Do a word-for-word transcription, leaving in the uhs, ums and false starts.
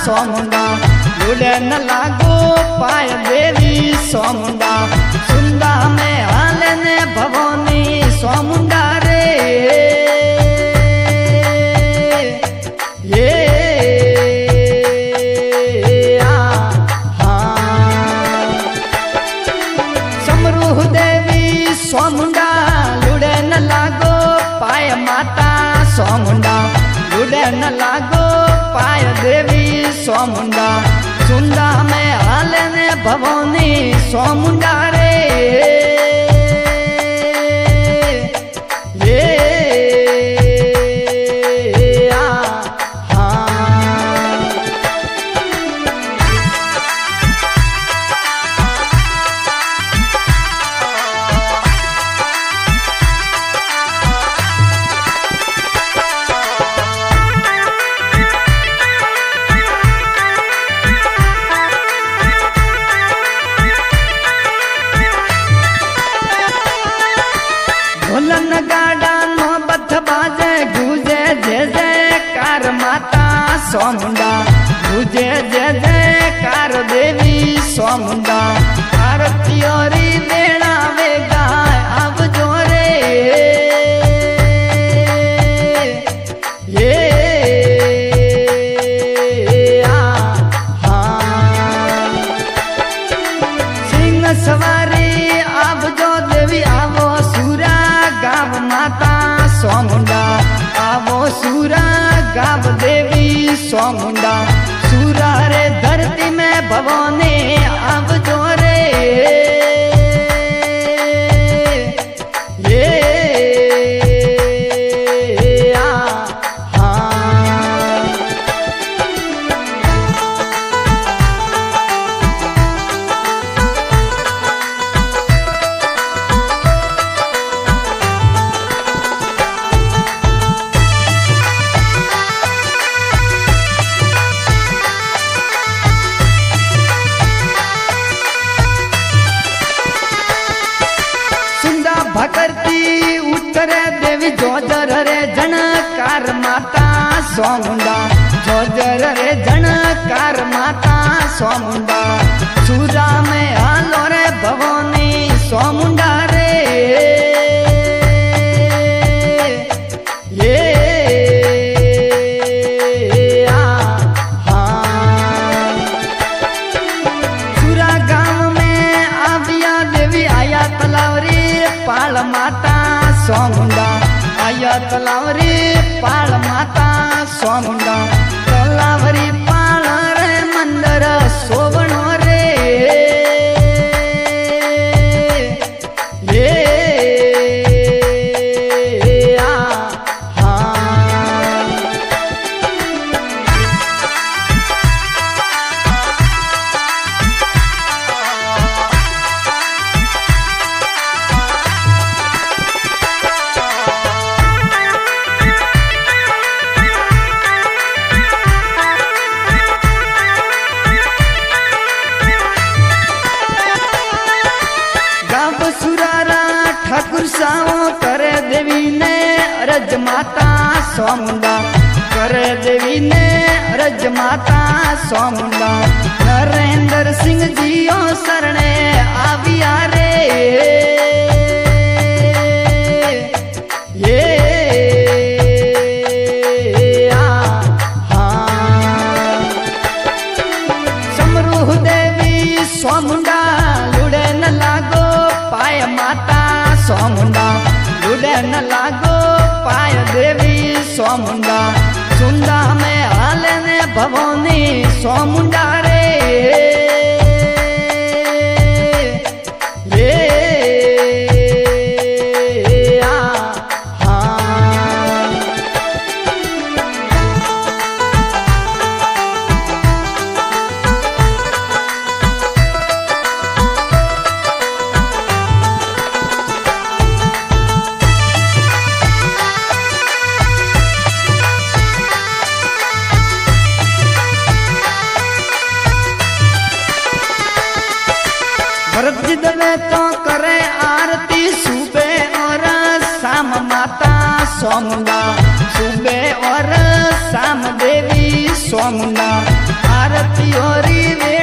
सोमुंडा लुड़े न लागो पाय देवी सोमुंडा सुंदा में हाले ने भवानी सोमुंडा रे ये आ हाँ समरूह देवी सोमुंडा लुड़े न लागो पाय माता सोमुंडा लुड़े न लागो पाय देवी सोमुंडा सुंदा में हाले ने भवानी सोमुंडा रे ये आ हाँ ढोलन गाड़ा नो बथ बाजे गूंजे जय जयकार माता सोमुंडा गूंजे जय जयकार देवी सोमुंडा आरती औरी देना वे गाय अब जोरे ये आ हाँ सिंह सवारी अब जो देवी आवो सूरा गाव माता सोमुंडा आवो सूरा गाव देवी सोमुंडा सूरा रे धरती में भवानी अब जोरे ये आ हाँ भगरती उत्तरे देवी जोजर रे जनकार माता सोमुंडा जोजर रे जनकार माता सोमुंडा सूरा में हालो रे भवानी सोमुंडा रे ये आ हाँ सूरा गांव में आविया देवी आया तलावरी पाल माता सोमुंडा आया तलावरी पाल माता सोमुंडा तलावरी पाल रे मंदिर सोवणो रे ये आ हाँ ठाकुर साओ करे देवी ने अरज माता सोमुंडा करे देवी ने अरज माता सोमुंडा नरेंद्र सिंह जियो सरणे आविया रे ये आ हाँ समरूह देवी सोमुंडा लुड़े न लागो पाय माता सोमुंडा लुड़े न लागो पाय देवी सोमुंडा सुंदा में हाले ने भवानी सोमुंडा रे ये आ हाँ दवे तो करे आरती सुबह और शाम माता सोमुंडा सुबह और शाम देवी सोमुंडा આવ્યો રી વે